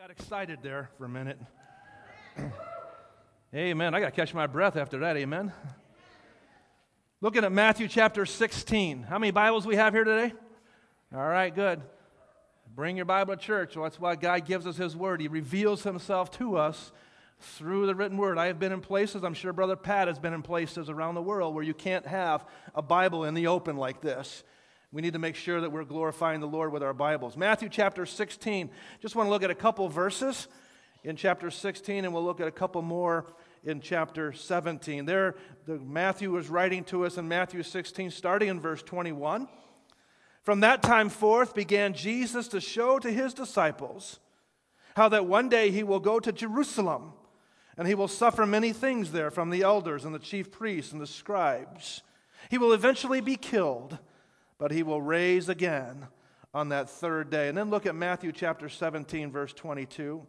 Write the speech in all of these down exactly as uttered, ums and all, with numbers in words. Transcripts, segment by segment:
Got excited there for a minute. Amen. I got to catch my breath after that. Amen. Looking at Matthew chapter sixteen. How many Bibles we have here today? All right, good. Bring your Bible to church. Well, that's why God gives us His Word. He reveals Himself to us through the written Word. I have been in places, I'm sure Brother Pat has been in places around the world where you can't have a Bible in the open like this. We need to make sure that we're glorifying the Lord with our Bibles. Matthew chapter sixteen. Just want to look at a couple verses in chapter sixteen, and we'll look at a couple more in chapter seventeen. There, the, Matthew was writing to us in Matthew sixteen, starting in verse twenty-one. From that time forth began Jesus to show to His disciples how that one day He will go to Jerusalem, and He will suffer many things there from the elders and the chief priests and the scribes. He will eventually be killed, but He will raise again on that third day. And then look at Matthew chapter seventeen, verse twenty-two.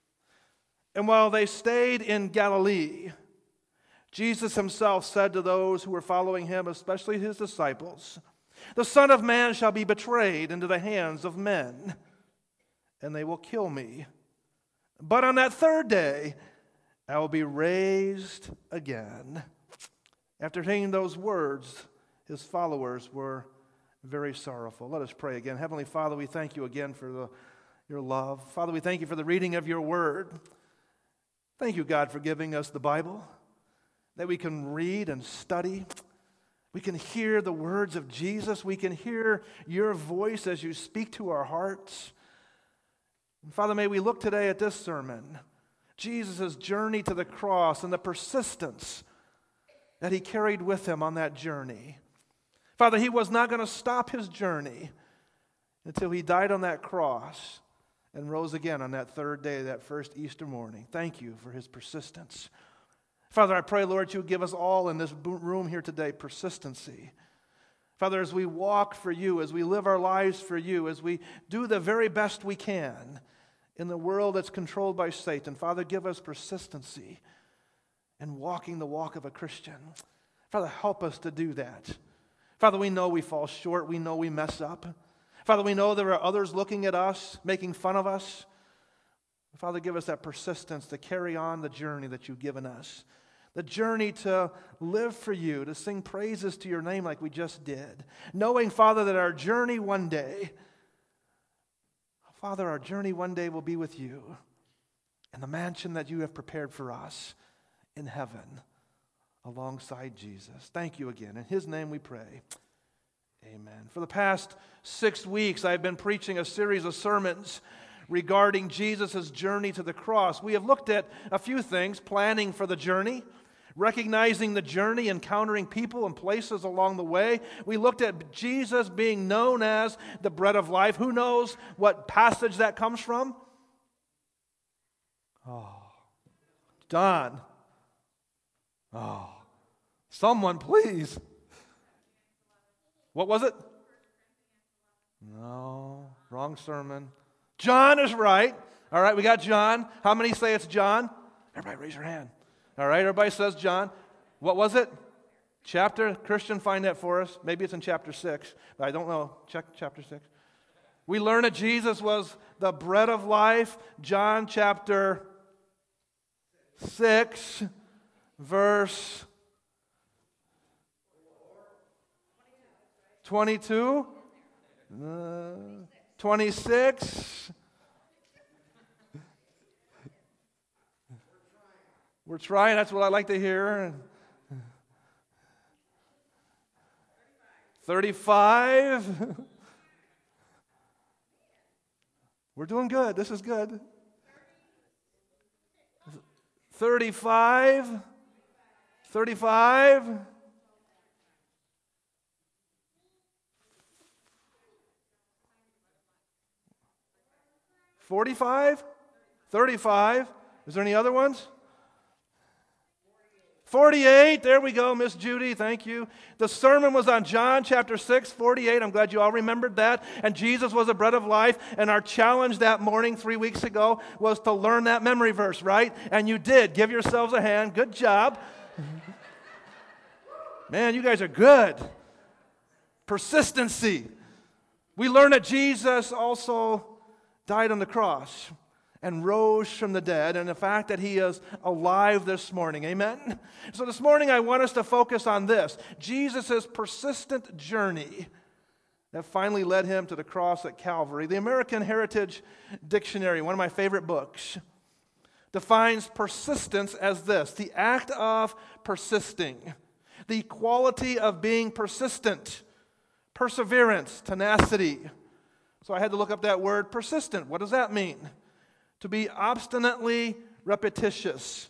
And while they stayed in Galilee, Jesus Himself said to those who were following Him, especially His disciples, "The Son of Man shall be betrayed into the hands of men, and they will kill me. But on that third day, I will be raised again." After hearing those words, His followers were very sorrowful. Let us pray again. Heavenly Father, we thank You again for the, Your love. Father, we thank You for the reading of Your Word. Thank You, God, for giving us the Bible, that we can read and study. We can hear the words of Jesus. We can hear Your voice as You speak to our hearts. And Father, may we look today at this sermon, Jesus' journey to the cross and the persistence that He carried with Him on that journey. Father, He was not going to stop His journey until He died on that cross and rose again on that third day, that first Easter morning. Thank You for His persistence. Father, I pray, Lord, You give us all in this room here today persistency. Father, as we walk for You, as we live our lives for You, as we do the very best we can in the world that's controlled by Satan, Father, give us persistency in walking the walk of a Christian. Father, help us to do that. Father, we know we fall short. We know we mess up. Father, we know there are others looking at us, making fun of us. Father, give us that persistence to carry on the journey that You've given us. The journey to live for You, to sing praises to Your name like we just did. Knowing, Father, that our journey one day, Father, our journey one day will be with You in the mansion that You have prepared for us in heaven alongside Jesus. Thank You again. In His name we pray. Amen. For the past six weeks, I've been preaching a series of sermons regarding Jesus' journey to the cross. We have looked at a few things: planning for the journey, recognizing the journey, encountering people and places along the way. We looked at Jesus being known as the bread of life. Who knows what passage that comes from? Oh, Don. Oh, someone please. What was it? No, wrong sermon. John is right. All right, we got John. How many say it's John? Everybody raise your hand. All right, everybody says John. What was it? Chapter? Christian, find that for us. Maybe it's in chapter six, but I don't know. Check chapter six. We learn that Jesus was the bread of life. John chapter six, verse twenty-two, uh, twenty-six. We're trying, that's what I like to hear. thirty-five. We're doing good. This is good. thirty-five. thirty-five. forty-five? thirty-five. Is there any other ones? forty-eight. There we go, Miss Judy. Thank you. The sermon was on John chapter six, forty-eight. I'm glad you all remembered that. And Jesus was the bread of life. And our challenge that morning, three weeks ago, was to learn that memory verse, right? And you did. Give yourselves a hand. Good job. Man, you guys are good. Persistency. We learn that Jesus also died on the cross. and rose from the dead, and the fact that he is alive this morning. Amen? So this morning I want us to focus on this, Jesus' persistent journey that finally led him to the cross at Calvary. The American Heritage Dictionary, one of my favorite books, defines persistence as this: the act of persisting, the quality of being persistent, perseverance, tenacity. So I had to look up that word persistent. What does that mean? To be obstinately repetitious,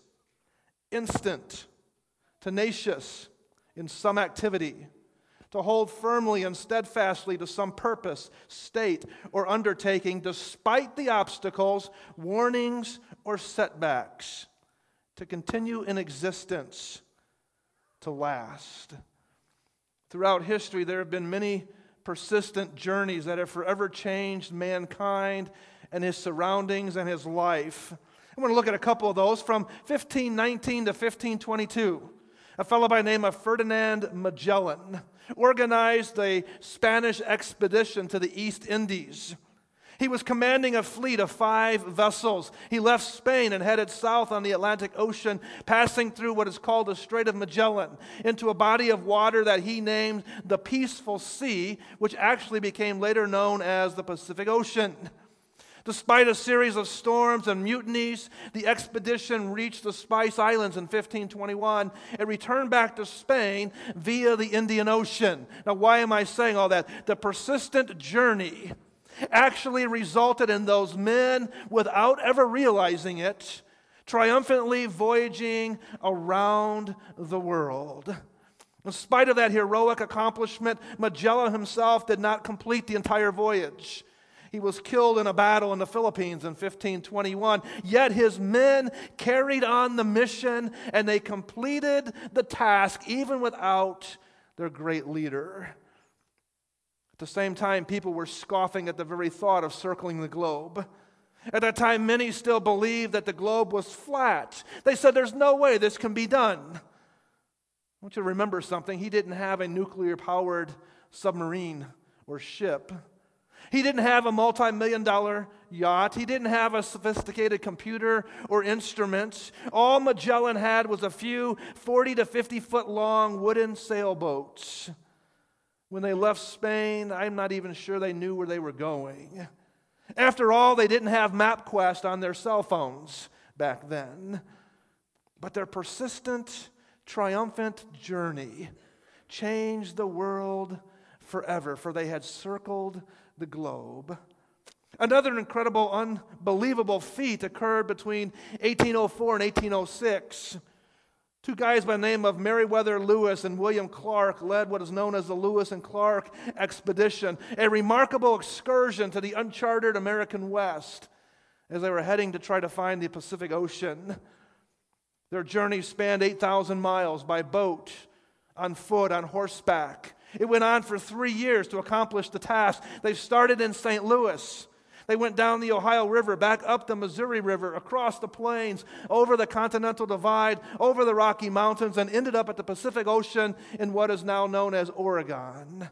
instant, tenacious in some activity, to hold firmly and steadfastly to some purpose, state, or undertaking despite the obstacles, warnings, or setbacks, to continue in existence, to last. Throughout history, there have been many persistent journeys that have forever changed mankind and his surroundings and his life. I want to look at a couple of those. From fifteen nineteen to fifteen twenty-two, a fellow by the name of Ferdinand Magellan organized a Spanish expedition to the East Indies. He was commanding a fleet of five vessels. He left Spain and headed south on the Atlantic Ocean, passing through what is called the Strait of Magellan, into a body of water that he named the Peaceful Sea, which actually became later known as the Pacific Ocean. Despite a series of storms and mutinies, the expedition reached the Spice Islands in fifteen twenty-one and returned back to Spain via the Indian Ocean. Now, why am I saying all that? The persistent journey actually resulted in those men, without ever realizing it, triumphantly voyaging around the world. In spite of that heroic accomplishment, Magellan himself did not complete the entire voyage. He was killed in a battle in the Philippines in fifteen twenty-one. Yet his men carried on the mission and they completed the task even without their great leader. At the same time, people were scoffing at the very thought of circling the globe. At that time, many still believed that the globe was flat. They said, there's no way this can be done. I want you to remember something. He didn't have a nuclear-powered submarine or ship. He didn't have a multi-million dollar yacht. He didn't have a sophisticated computer or instruments. All Magellan had was a few forty to fifty foot long wooden sailboats. When they left Spain, I'm not even sure they knew where they were going. After all, they didn't have MapQuest on their cell phones back then. But their persistent, triumphant journey changed the world forever, for they had circled the globe. Another incredible, unbelievable feat occurred between eighteen oh four and eighteen oh six. Two guys by the name of Meriwether Lewis and William Clark led what is known as the Lewis and Clark Expedition, a remarkable excursion to the uncharted American West as they were heading to try to find the Pacific Ocean. Their journey spanned eight thousand miles by boat, on foot, on horseback. It went on for three years to accomplish the task. They started in Saint Louis. They went down the Ohio River, back up the Missouri River, across the plains, over the Continental Divide, over the Rocky Mountains, and ended up at the Pacific Ocean in what is now known as Oregon.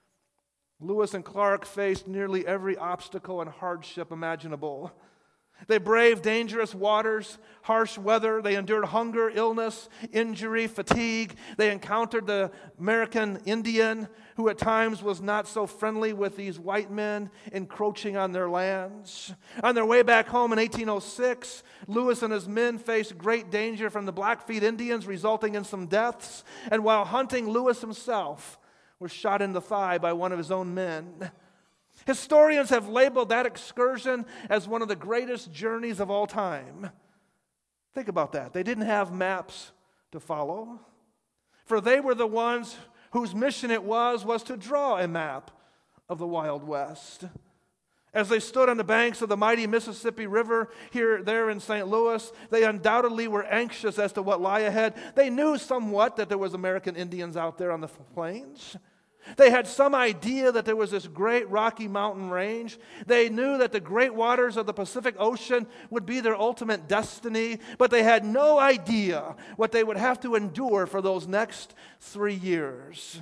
Lewis and Clark faced nearly every obstacle and hardship imaginable. They braved dangerous waters, harsh weather. They endured hunger, illness, injury, fatigue. They encountered the American Indian, who at times was not so friendly with these white men encroaching on their lands. On their way back home in eighteen oh six, Lewis and his men faced great danger from the Blackfeet Indians, resulting in some deaths. And while hunting, Lewis himself was shot in the thigh by one of his own men. Historians have labeled that excursion as one of the greatest journeys of all time. Think about that. They didn't have maps to follow, for they were the ones whose mission it was, was to draw a map of the Wild West. As they stood on the banks of the mighty Mississippi River here, there in Saint Louis, they undoubtedly were anxious as to what lay ahead. They knew somewhat that there was American Indians out there on the plains. They had some idea that there was this great Rocky Mountain range. They knew that the great waters of the Pacific Ocean would be their ultimate destiny, but they had no idea what they would have to endure for those next three years.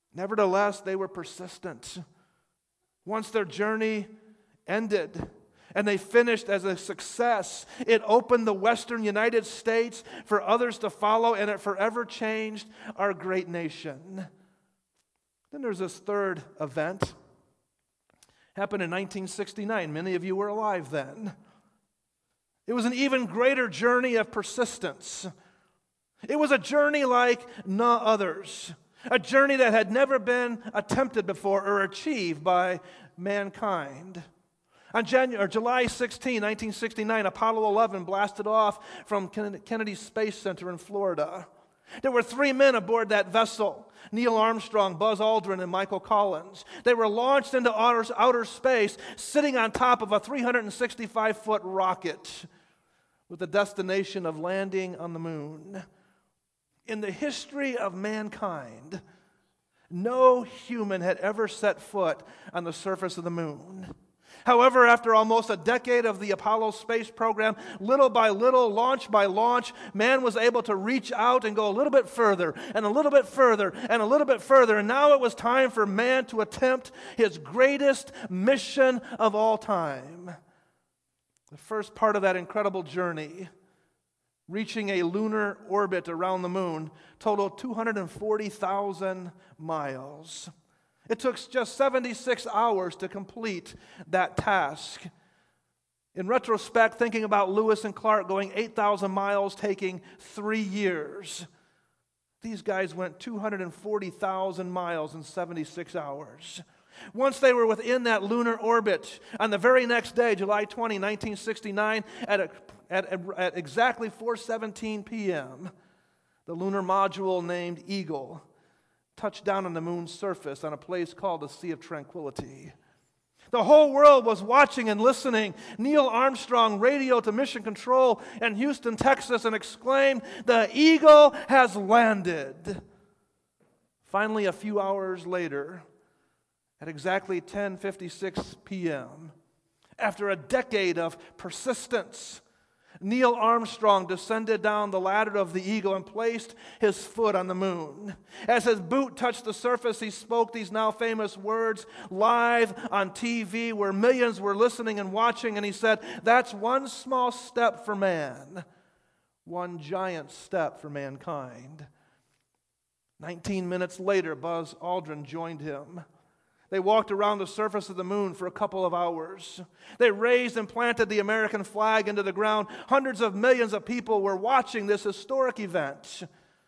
Nevertheless, they were persistent. Once their journey ended and they finished as a success. It opened the western United States for others to follow, and it forever changed our great nation. Then there's this third event. Happened in nineteen sixty-nine. Many of you were alive then. It was an even greater journey of persistence. It was a journey like no others. A journey that had never been attempted before or achieved by mankind. On January, or July sixteenth, nineteen sixty-nine, Apollo eleven blasted off from Kennedy Space Center in Florida. There were three men aboard that vessel: Neil Armstrong, Buzz Aldrin, and Michael Collins. They were launched into outer, outer space, sitting on top of a three hundred sixty-five foot rocket with the destination of landing on the moon. In the history of mankind, no human had ever set foot on the surface of the moon. However, after almost a decade of the Apollo space program, little by little, launch by launch, man was able to reach out and go a little bit further, and a little bit further, and a little bit further. And now it was time for man to attempt his greatest mission of all time. The first part of that incredible journey, reaching a lunar orbit around the moon, totaled two hundred forty thousand miles. It took just seventy-six hours to complete that task. In retrospect, thinking about Lewis and Clark going eight thousand miles, taking three years, these guys went two hundred forty thousand miles in seventy-six hours. Once they were within that lunar orbit, on the very next day, July twentieth, nineteen sixty-nine, at, a, at, at exactly four seventeen p.m., the lunar module named Eagle touched down on the moon's surface on a place called the Sea of Tranquility. The whole world was watching and listening. Neil Armstrong radioed to Mission Control in Houston, Texas, and exclaimed, "The Eagle has landed." Finally, a few hours later, at exactly ten fifty-six p.m., after a decade of persistence, Neil Armstrong descended down the ladder of the Eagle and placed his foot on the moon. As his boot touched the surface, he spoke these now famous words live on T V where millions were listening and watching, and he said, "That's one small step for man, one giant step for mankind." Nineteen minutes later, Buzz Aldrin joined him. They walked around the surface of the moon for a couple of hours. They raised and planted the American flag into the ground. Hundreds of millions of people were watching this historic event.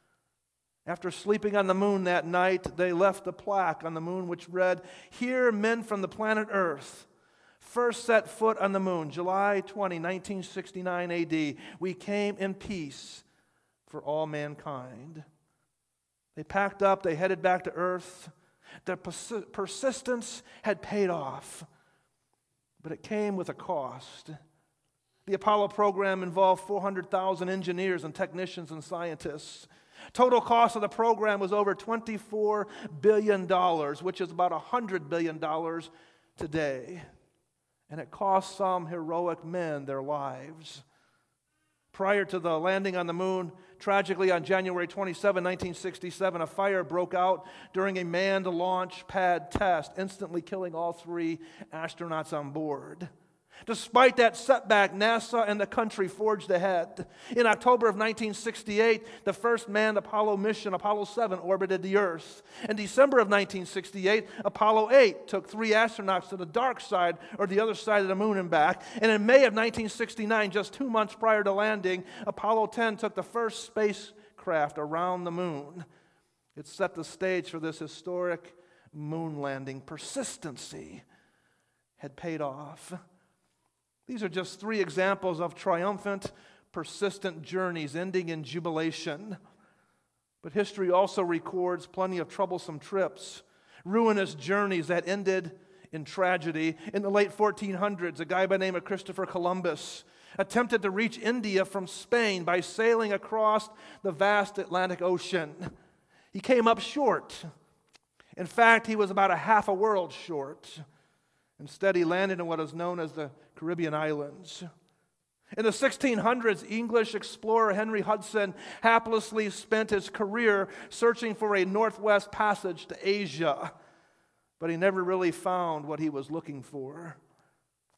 After sleeping on the moon that night, they left a plaque on the moon which read, "Here men from the planet Earth first set foot on the moon, July twentieth, nineteen sixty-nine A D. We came in peace for all mankind." They packed up, they headed back to Earth. Their persistence had paid off, but it came with a cost. The Apollo program involved four hundred thousand engineers and technicians and scientists. Total cost of the program was over twenty-four billion dollars, which is about one hundred billion dollars today. And it cost some heroic men their lives. Prior to the landing on the moon, tragically on January twenty-seventh, nineteen sixty-seven, a fire broke out during a manned launch pad test, instantly killing all three astronauts on board. Despite that setback, NASA and the country forged ahead. In October of nineteen sixty-eight, the first manned Apollo mission, Apollo seven, orbited the Earth. In December of nineteen sixty-eight, Apollo eight took three astronauts to the dark side, or the other side of the moon and back. And in May of nineteen sixty-nine, just two months prior to landing, Apollo ten took the first spacecraft around the moon. It set the stage for this historic moon landing. Persistency had paid off. These are just three examples of triumphant, persistent journeys ending in jubilation. But history also records plenty of troublesome trips, ruinous journeys that ended in tragedy. In the late fourteen hundreds, a guy by the name of Christopher Columbus attempted to reach India from Spain by sailing across the vast Atlantic Ocean. He came up short. In fact, he was about a half a world short. Instead, he landed in what is known as the Caribbean islands. In the sixteen hundreds, English explorer Henry Hudson haplessly spent his career searching for a northwest passage to Asia, but he never really found what he was looking for.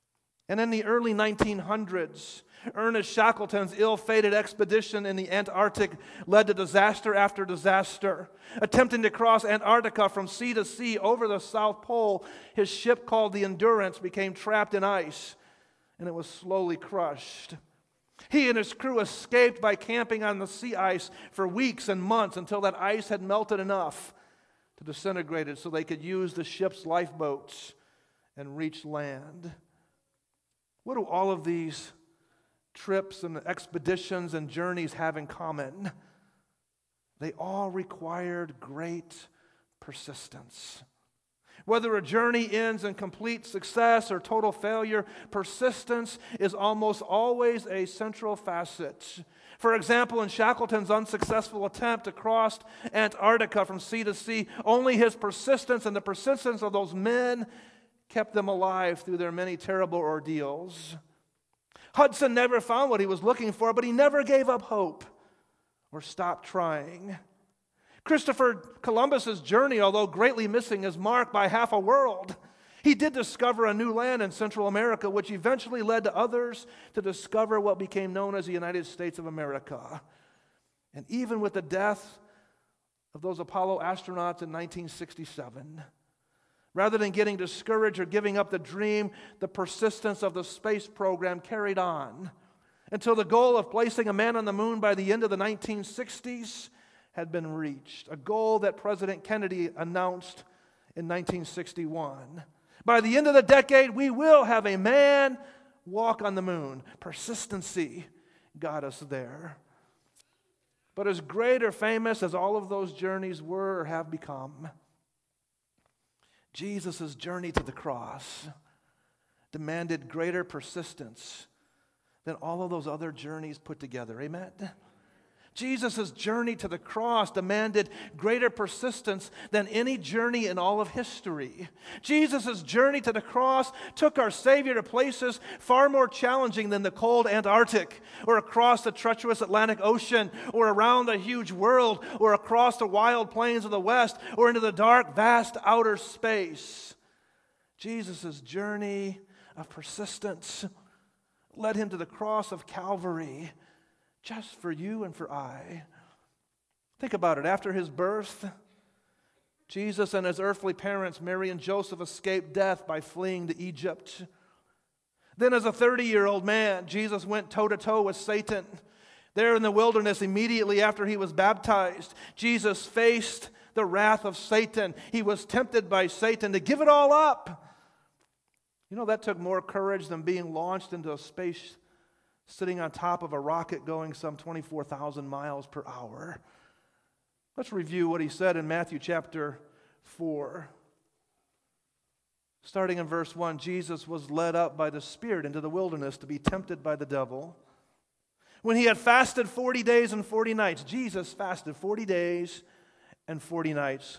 And in the early nineteen hundreds, Ernest Shackleton's ill-fated expedition in the Antarctic led to disaster after disaster. Attempting to cross Antarctica from sea to sea over the South Pole, his ship called the Endurance became trapped in ice, and it was slowly crushed. He and his crew escaped by camping on the sea ice for weeks and months until that ice had melted enough to disintegrate it so they could use the ship's lifeboats and reach land. What do all of these trips and expeditions and journeys have in common? They all required great persistence. Whether a journey ends in complete success or total failure, persistence is almost always a central facet. For example, in Shackleton's unsuccessful attempt to cross Antarctica from sea to sea, only his persistence and the persistence of those men kept them alive through their many terrible ordeals. Hudson never found what he was looking for, but he never gave up hope or stopped trying. Christopher Columbus's journey, although greatly missing his mark by half a world, he did discover a new land in Central America, which eventually led to others to discover what became known as the United States of America. And even with the death of those Apollo astronauts in nineteen sixty-seven, rather than getting discouraged or giving up the dream, the persistence of the space program carried on until the goal of placing a man on the moon by the end of the nineteen sixties had been reached, a goal that President Kennedy announced in nineteen sixty-one. By the end of the decade, we will have a man walk on the moon. Persistency got us there. But as great or famous as all of those journeys were or have become, Jesus' journey to the cross demanded greater persistence than all of those other journeys put together. Amen? Jesus' journey to the cross demanded greater persistence than any journey in all of history. Jesus' journey to the cross took our Savior to places far more challenging than the cold Antarctic, or across the treacherous Atlantic Ocean, or around the huge world, or across the wild plains of the West, or into the dark, vast outer space. Jesus' journey of persistence led him to the cross of Calvary, just for you and for I. Think about it. After his birth, Jesus and his earthly parents, Mary and Joseph, escaped death by fleeing to Egypt. Then as a thirty-year-old man, Jesus went toe-to-toe with Satan. There in the wilderness, immediately after he was baptized, Jesus faced the wrath of Satan. He was tempted by Satan to give it all up. You know, that took more courage than being launched into a space sitting on top of a rocket going some twenty-four thousand miles per hour. Let's review what he said in Matthew chapter four. Starting in verse one, Jesus was led up by the Spirit into the wilderness to be tempted by the devil. When he had fasted forty days and forty nights, Jesus fasted forty days and forty nights.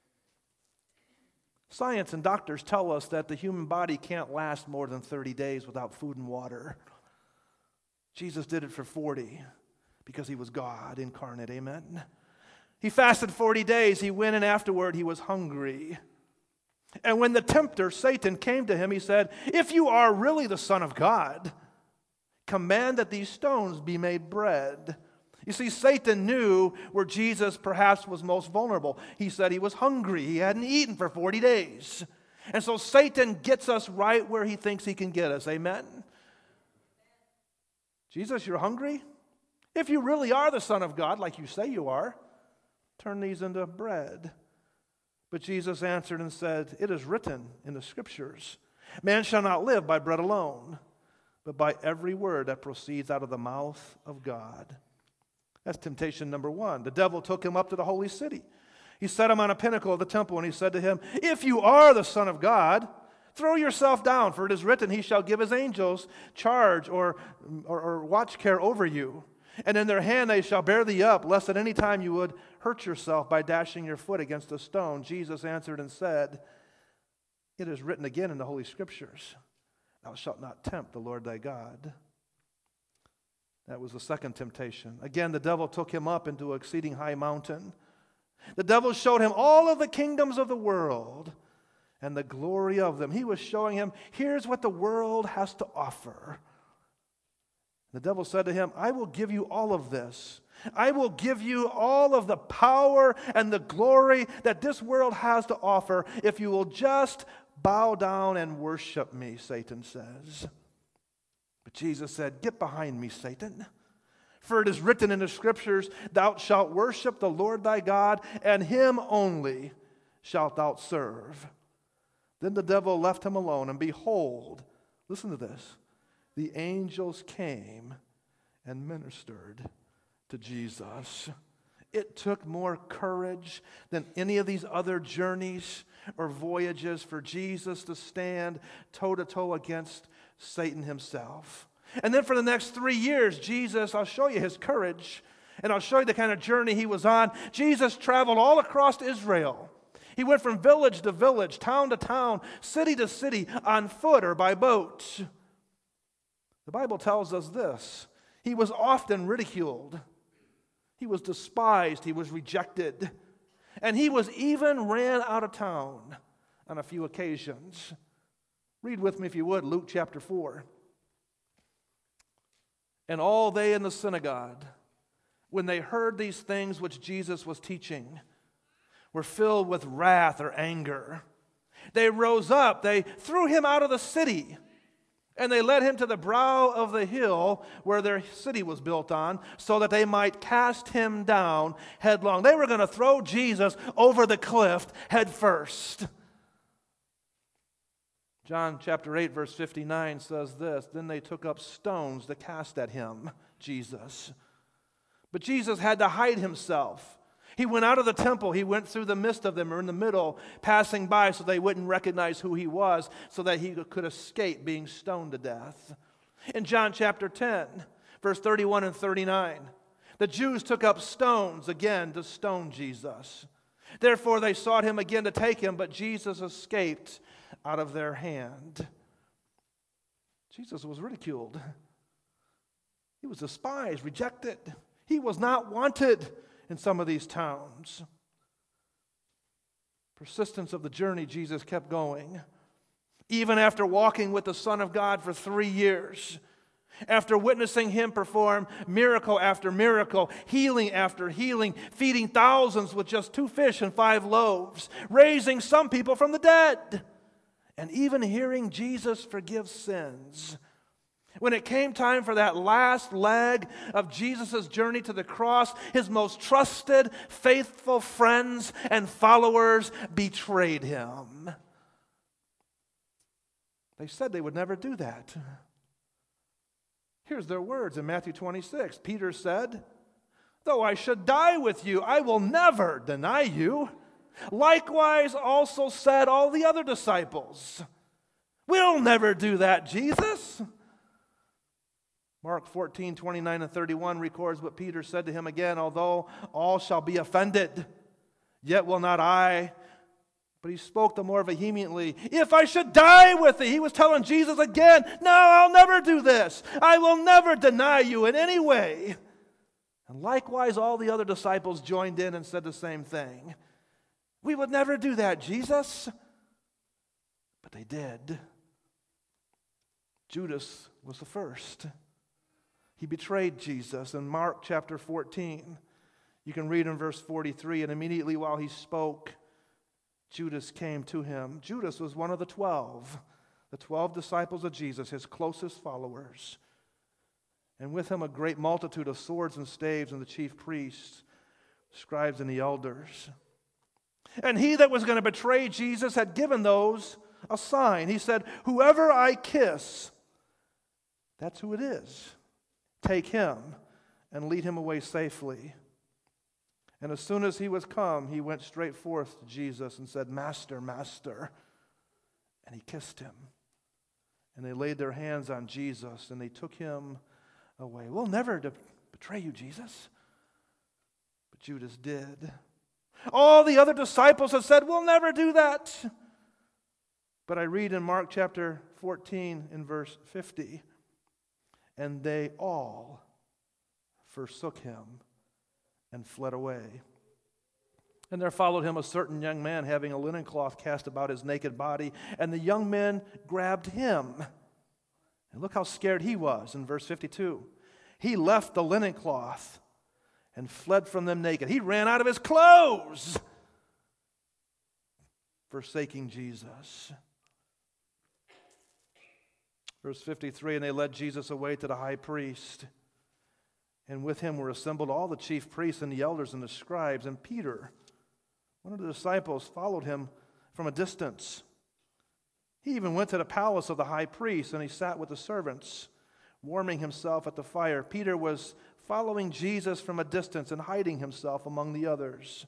Science and doctors tell us that the human body can't last more than thirty days without food and water. Jesus did it for forty because he was God incarnate, amen? He fasted forty days. He went and afterward he was hungry. And when the tempter, Satan, came to him, he said, "If you are really the Son of God, command that these stones be made bread." You see, Satan knew where Jesus perhaps was most vulnerable. He said he was hungry. He hadn't eaten for forty days. And so Satan gets us right where he thinks he can get us, amen? Jesus, you're hungry? If you really are the Son of God, like you say you are, turn these into bread. But Jesus answered and said, "It is written in the Scriptures, man shall not live by bread alone, but by every word that proceeds out of the mouth of God." That's temptation number one. The devil took him up to the holy city. He set him on a pinnacle of the temple, and he said to him, "If you are the Son of God, throw yourself down, for it is written, he shall give his angels charge or, or, or watch care over you. And in their hand they shall bear thee up, lest at any time you would hurt yourself by dashing your foot against a stone." Jesus answered and said, "It is written again in the Holy Scriptures, thou shalt not tempt the Lord thy God." That was the second temptation. Again, the devil took him up into an exceeding high mountain. The devil showed him all of the kingdoms of the world and the glory of them. He was showing him, here's what the world has to offer. The devil said to him, I will give you all of this. I will give you all of the power and the glory that this world has to offer if you will just bow down and worship me, Satan says. But Jesus said, get behind me, Satan. For it is written in the Scriptures, thou shalt worship the Lord thy God, and him only shalt thou serve. Then the devil left him alone, and behold, listen to this, the angels came and ministered to Jesus. It took more courage than any of these other journeys or voyages for Jesus to stand toe-to-toe against Satan himself. And then for the next three years, Jesus, I'll show you his courage, and I'll show you the kind of journey he was on. Jesus traveled all across Israel. He went from village to village, town to town, city to city, on foot or by boat. The Bible tells us this. He was often ridiculed. He was despised. He was rejected. And he was even ran out of town on a few occasions. Read with me, if you would, Luke chapter four. And all they in the synagogue, when they heard these things which Jesus was teaching, were filled with wrath or anger. They rose up, they threw him out of the city, and they led him to the brow of the hill where their city was built on, so that they might cast him down headlong. They were going to throw Jesus over the cliff head first. John chapter eight, verse fifty-nine says this, then they took up stones to cast at him, Jesus. But Jesus had to hide himself. He went out of the temple. He went through the midst of them, or in the middle, passing by so they wouldn't recognize who he was, so that he could escape being stoned to death. In John chapter ten, verse thirty-one and thirty-nine, the Jews took up stones again to stone Jesus. Therefore they sought him again to take him, but Jesus escaped out of their hand. Jesus was ridiculed. He was despised, rejected. He was not wanted in some of these towns. Persistence of the journey, Jesus kept going. Even after walking with the Son of God for three years, after witnessing him perform miracle after miracle, healing after healing, feeding thousands with just two fish and five loaves, raising some people from the dead, and even hearing Jesus forgive sins. When it came time for that last leg of Jesus' journey to the cross, his most trusted, faithful friends and followers betrayed him. They said they would never do that. Here's their words in Matthew twenty-six. Peter said, though I should die with you, I will never deny you. Likewise also said all the other disciples. We'll never do that, Jesus. Mark fourteen, twenty-nine and thirty-one records what Peter said to him again, although all shall be offended, yet will not I. But he spoke the more vehemently, if I should die with thee. He was telling Jesus again, no, I'll never do this. I will never deny you in any way. And likewise, all the other disciples joined in and said the same thing. We would never do that, Jesus. But they did. Judas was the first. He betrayed Jesus in Mark chapter fourteen. You can read in verse forty-three, and immediately while he spoke, Judas came to him. Judas was one of the twelve, the twelve disciples of Jesus, his closest followers. And with him a great multitude of swords and staves and the chief priests, scribes and the elders. And he that was going to betray Jesus had given those a sign. He said, whoever I kiss, that's who it is. Take him and lead him away safely. And as soon as he was come, he went straight forth to Jesus and said, Master, Master. And he kissed him. And they laid their hands on Jesus and they took him away. We'll never de- betray you, Jesus. But Judas did. All the other disciples had said, we'll never do that. But I read in Mark chapter fourteen in verse fifty, and they all forsook him and fled away. And there followed him a certain young man having a linen cloth cast about his naked body, and the young men grabbed him. And look how scared he was in verse fifty-two. He left the linen cloth and fled from them naked. He ran out of his clothes, forsaking Jesus. Verse fifty-three, and they led Jesus away to the high priest, and with him were assembled all the chief priests and the elders and the scribes, and Peter, one of the disciples, followed him from a distance. He even went to the palace of the high priest, and he sat with the servants, warming himself at the fire. Peter was following Jesus from a distance and hiding himself among the others.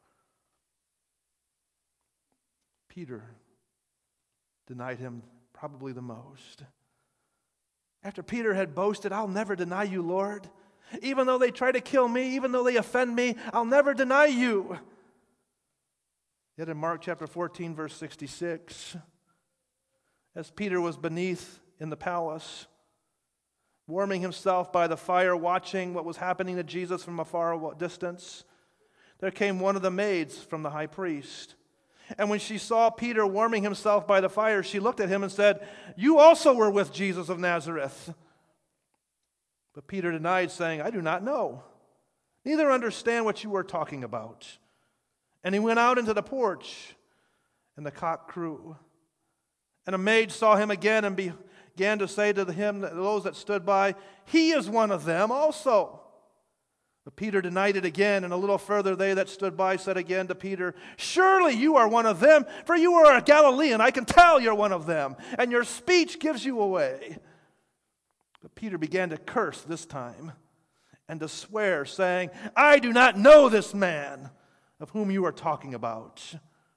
Peter denied him probably the most. After Peter had boasted, "I'll never deny you, Lord. Even though they try to kill me, even though they offend me, I'll never deny you." Yet in Mark chapter fourteen, verse sixty-six, as Peter was beneath in the palace, warming himself by the fire, watching what was happening to Jesus from a far distance, there came one of the maids from the high priest. And when she saw Peter warming himself by the fire, she looked at him and said, "You also were with Jesus of Nazareth." But Peter denied, saying, "I do not know, neither understand what you are talking about." And he went out into the porch, and the cock crew. And a maid saw him again and began to say to him, those that stood by, "He is one of them also." But Peter denied it again, and a little further they that stood by said again to Peter, "Surely you are one of them, for you are a Galilean. I can tell you're one of them, and your speech gives you away." But Peter began to curse this time and to swear, saying, "I do not know this man of whom you are talking about."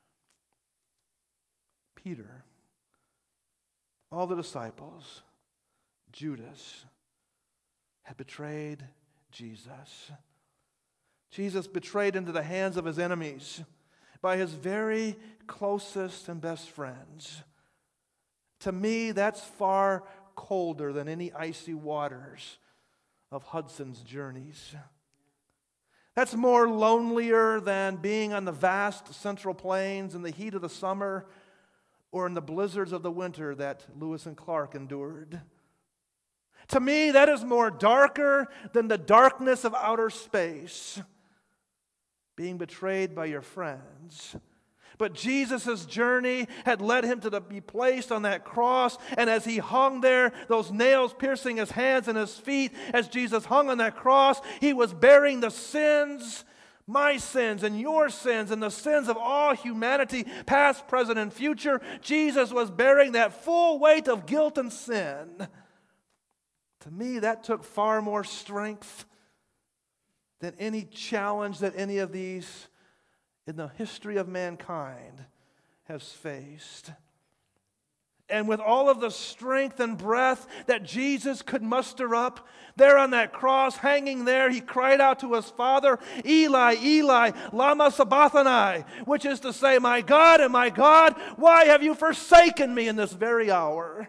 Peter, all the disciples, Judas, had betrayed Jesus. Jesus betrayed into the hands of his enemies by his very closest and best friends. To me, that's far colder than any icy waters of Hudson's journeys. That's more lonelier than being on the vast central plains in the heat of the summer or in the blizzards of the winter that Lewis and Clark endured. To me, that is more darker than the darkness of outer space, being betrayed by your friends. But Jesus' journey had led him to the, be placed on that cross, and as he hung there, those nails piercing his hands and his feet, as Jesus hung on that cross, he was bearing the sins, my sins and your sins, and the sins of all humanity, past, present, and future. Jesus was bearing that full weight of guilt and sin. To me, that took far more strength than any challenge that any of these in the history of mankind has faced. And with all of the strength and breath that Jesus could muster up, there on that cross, hanging there, he cried out to his Father, "Eli, Eli, lama sabachthani," which is to say, "My God and my God, why have you forsaken me in this very hour?"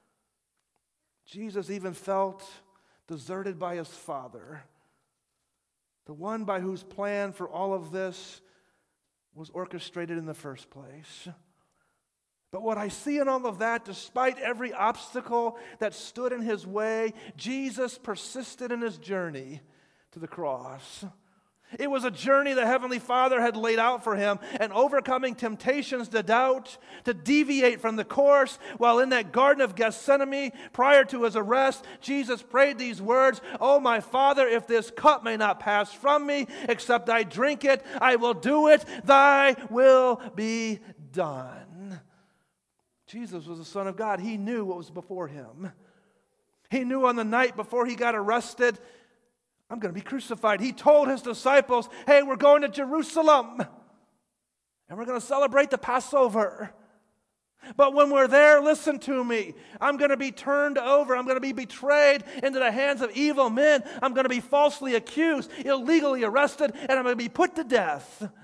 Jesus even felt deserted by his Father, the one by whose plan for all of this was orchestrated in the first place. But what I see in all of that, despite every obstacle that stood in his way, Jesus persisted in his journey to the cross. It was a journey the Heavenly Father had laid out for him, and overcoming temptations to doubt, to deviate from the course. While in that Garden of Gethsemane, prior to his arrest, Jesus prayed these words, "Oh, my Father, if this cup may not pass from me, except I drink it, I will do it. Thy will be done." Jesus was the Son of God. He knew what was before him. He knew on the night before he got arrested, "I'm going to be crucified." He told his disciples, "Hey, we're going to Jerusalem, and we're going to celebrate the Passover. But when we're there, listen to me. I'm going to be turned over. I'm going to be betrayed into the hands of evil men. I'm going to be falsely accused, illegally arrested, and I'm going to be put to death. And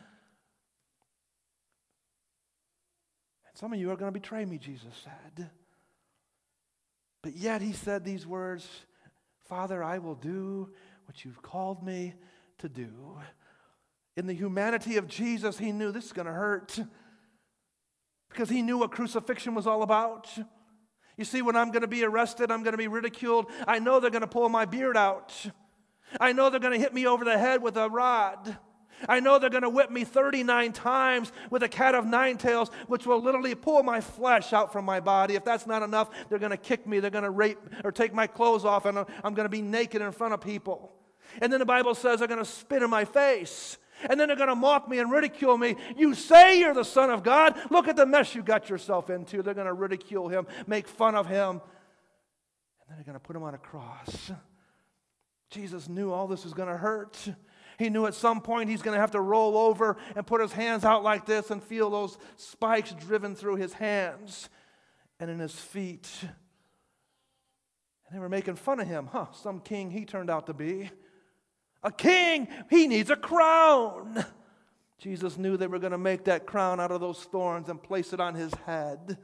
some of you are going to betray me," Jesus said. But yet he said these words, "Father, I will do what you've called me to do." In the humanity of Jesus, he knew this is going to hurt because he knew what crucifixion was all about. You see, when I'm going to be arrested, I'm going to be ridiculed. I know they're going to pull my beard out. I know they're going to hit me over the head with a rod. I know they're going to whip me thirty-nine times with a cat of nine tails, which will literally pull my flesh out from my body. If that's not enough, they're going to kick me. They're going to rape or take my clothes off, and I'm going to be naked in front of people. And then the Bible says they're going to spit in my face. And then they're going to mock me and ridicule me. You say you're the Son of God. Look at the mess you got yourself into. They're going to ridicule him, make fun of him. And then they're going to put him on a cross. Jesus knew all this was going to hurt. He knew at some point he's going to have to roll over and put his hands out like this and feel those spikes driven through his hands and in his feet. And they were making fun of him. Huh, some king he turned out to be. A king, he needs a crown. Jesus knew they were going to make that crown out of those thorns and place it on his head.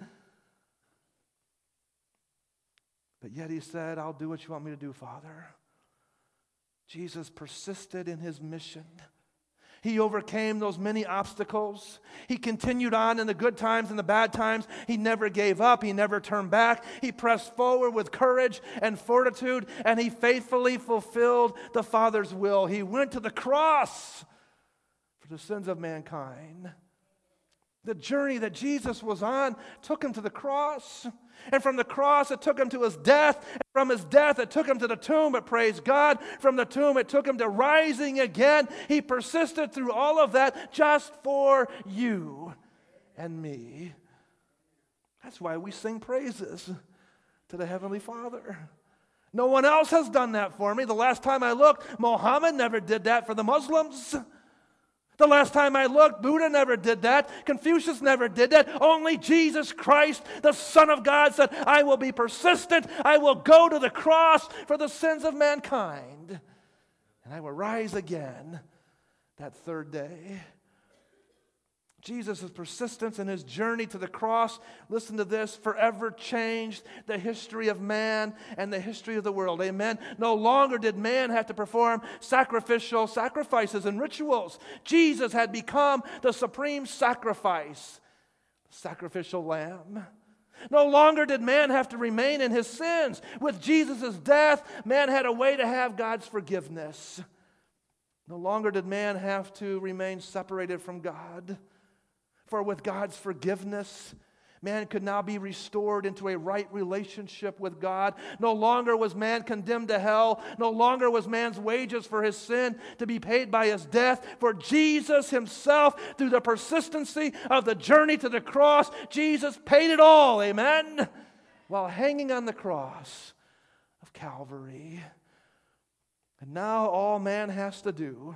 But yet he said, I'll do what you want me to do, Father. Jesus persisted in his mission. He overcame those many obstacles. He continued on in the good times and the bad times. He never gave up. He never turned back. He pressed forward with courage and fortitude, and he faithfully fulfilled the Father's will. He went to the cross for the sins of mankind. The journey that Jesus was on took him to the cross. And from the cross, it took him to his death. And from his death, it took him to the tomb. But praise God, from the tomb, it took him to rising again. He persisted through all of that just for you and me. That's why we sing praises to the Heavenly Father. No one else has done that for me. The last time I looked, Muhammad never did that for the Muslims. The last time I looked, Buddha never did that. Confucius never did that. Only Jesus Christ, the Son of God, said, I will be persistent. I will go to the cross for the sins of mankind. And I will rise again that third day. Jesus' persistence in his journey to the cross, listen to this, forever changed the history of man and the history of the world. Amen. No longer did man have to perform sacrificial sacrifices and rituals. Jesus had become the supreme sacrifice, the sacrificial lamb. No longer did man have to remain in his sins. With Jesus' death, man had a way to have God's forgiveness. No longer did man have to remain separated from God. For with God's forgiveness, man could now be restored into a right relationship with God. No longer was man condemned to hell. No longer was man's wages for his sin to be paid by his death. For Jesus himself, through the persistency of the journey to the cross, Jesus paid it all, amen, while hanging on the cross of Calvary. And now all man has to do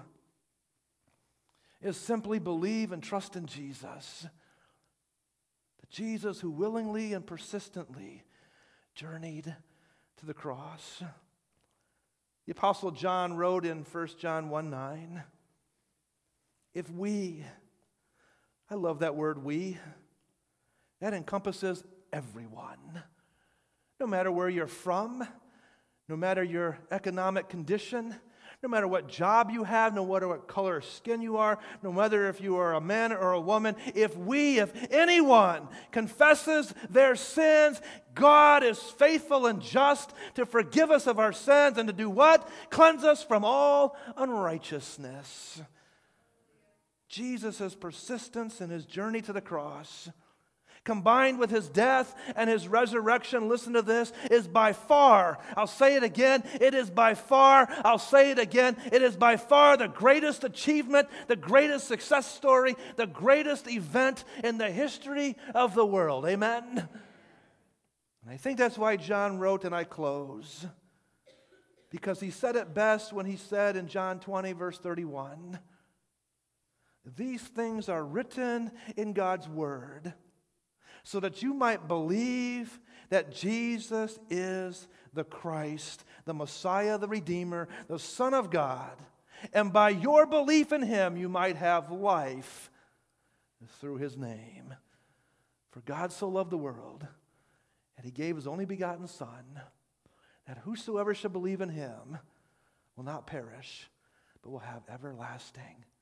is simply believe and trust in Jesus. The Jesus who willingly and persistently journeyed to the cross. The Apostle John wrote in First John one nine, if we, I love that word we, that encompasses everyone. No matter where you're from, no matter your economic condition, no matter what job you have, no matter what color of skin you are, no matter if you are a man or a woman, if we, if anyone confesses their sins, God is faithful and just to forgive us of our sins and to do what? Cleanse us from all unrighteousness. Jesus' persistence in his journey to the cross, combined with his death and his resurrection, listen to this, is by far, I'll say it again, it is by far, I'll say it again, it is by far the greatest achievement, the greatest success story, the greatest event in the history of the world. Amen? And I think that's why John wrote, and I close, because he said it best when he said in John twenty, verse thirty-one, these things are written in God's word, so that you might believe that Jesus is the Christ, the Messiah, the Redeemer, the Son of God. And by your belief in him, you might have life through his name. For God so loved the world, that he gave his only begotten Son, that whosoever shall believe in him will not perish, but will have everlasting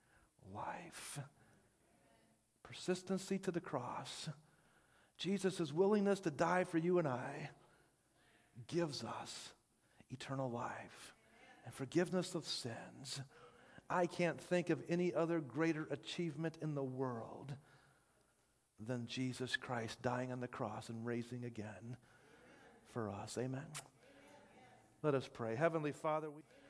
life. Persistency to the cross. Jesus' willingness to die for you and I gives us eternal life and forgiveness of sins. I can't think of any other greater achievement in the world than Jesus Christ dying on the cross and raising again for us. Amen. Let us pray. Heavenly Father, we